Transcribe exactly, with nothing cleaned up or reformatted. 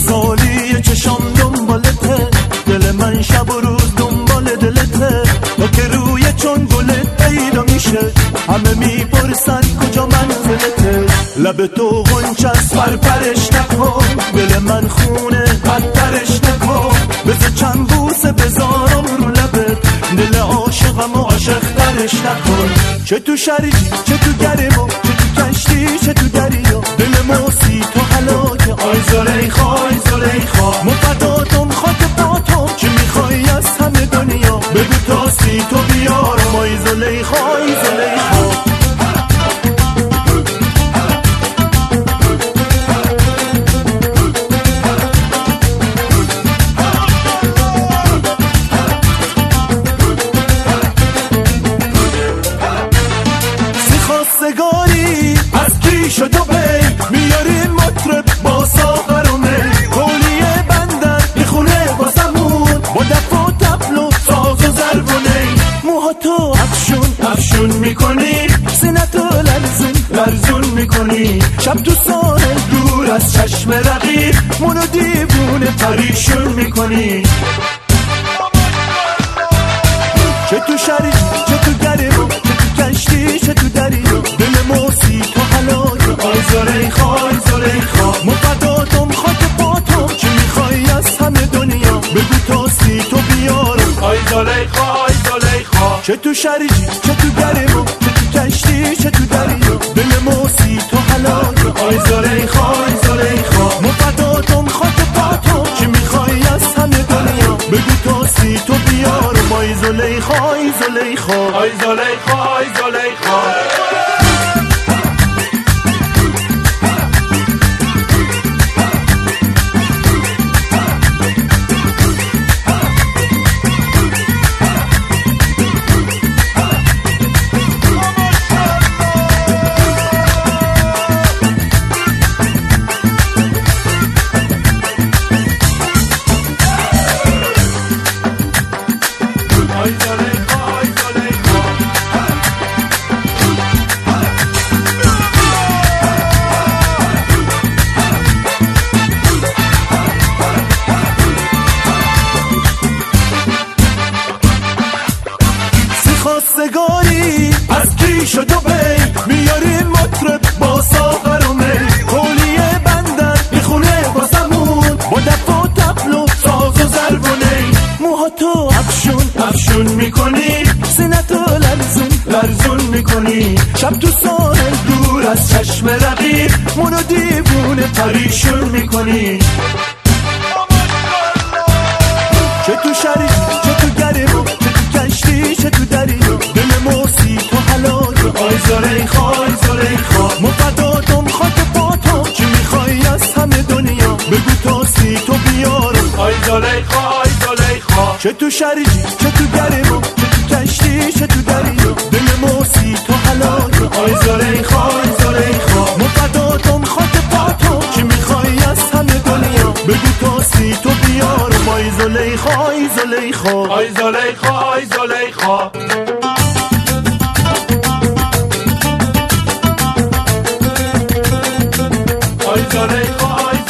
سالی چشام دنبالته، دل من شب و روز دنبال دلته. تا که روی چون گلت پیدا میشه همه میپرسن کجا منزلته. لب تو غنچه است پرپرش نکن، دل من خونه بدترش نکن. بذار چند بوسه بذارم رو لبت، دل عاشقم و عاشق ترش نکن. چه تو شریجی چه تو گرما، چه تو کشتی چه تو دریا، دل موسی تو هلاک. آی زلیخا آی زلیخا مفداتم خاک پاتم، چی میخوای از همه دنیا بگو تا سی تو بیارم. آی زلیخا آی زلیخا خواستگاری از کی شد و بی میاریم مطرب با ساغر و می. کولیه بندر میخونه واسمون با دف و طبل و ساز و ضرب و نی. موهاتو افشون افشون میکنی، سینتو لرزون لرزون میکنی. شب تو ساحل دور از چشم رقیب منو دیوونه پریشون میکنی. چه تو شریف چه تو گرم، چه تو کشتی چه تو دریا، دل موسی تو هلاک. آی زلیخا آی زلیخا مفداتم خاک پاتم، چی میخوای از همه دنیا بگو تا سی تو بیارم. آی زلیخا آی زلیخا چه تو شریفی چه تو گرم، چه تو کشتی چه تو دریا، دل موسی تو هلاک. آی زلیخا آی زلیخا مفداتم خاک پاتم، چی میخوای از همه دنیا بگو تا سی تو بیارم. آی زلیخا آی زلیخا آی زلیخا آی زلیخا خواستگاری از کی شد و بی میاریم مطرب با ساغر و می. کولیه بندر میخونه واسمون با دف و طبل و ساز و ضرب و نی. موهاتو افشون افشون میکنی، سینتو لرزون لرزون میکنی. شب تو ساحل دور از چشم رقیب منو دیوونه پریشون میکنی. چه تو شریف چه تو گرم، چه تو کشتی چه تو دریا، دل موسی تو هلاک. آی زلیخا آی زلیخا مفداتم خاک پاتم، چی میخوای از همه دنیا بگو تا سی تو بیارم. آی زلیخا آی زلیخا چه تو شریفی چه تو گرم، چه تو کشتی چه تو دریا، دل موسی تو هلاک. آی زلیخا آی زلیخا مفداتم خاک پاتم، چی میخوای از همه دنیا بگو تا سی تو بیارم. آی زلیخا آی زلیخا آی زلیخا آی زلیخا آی زلیخا آی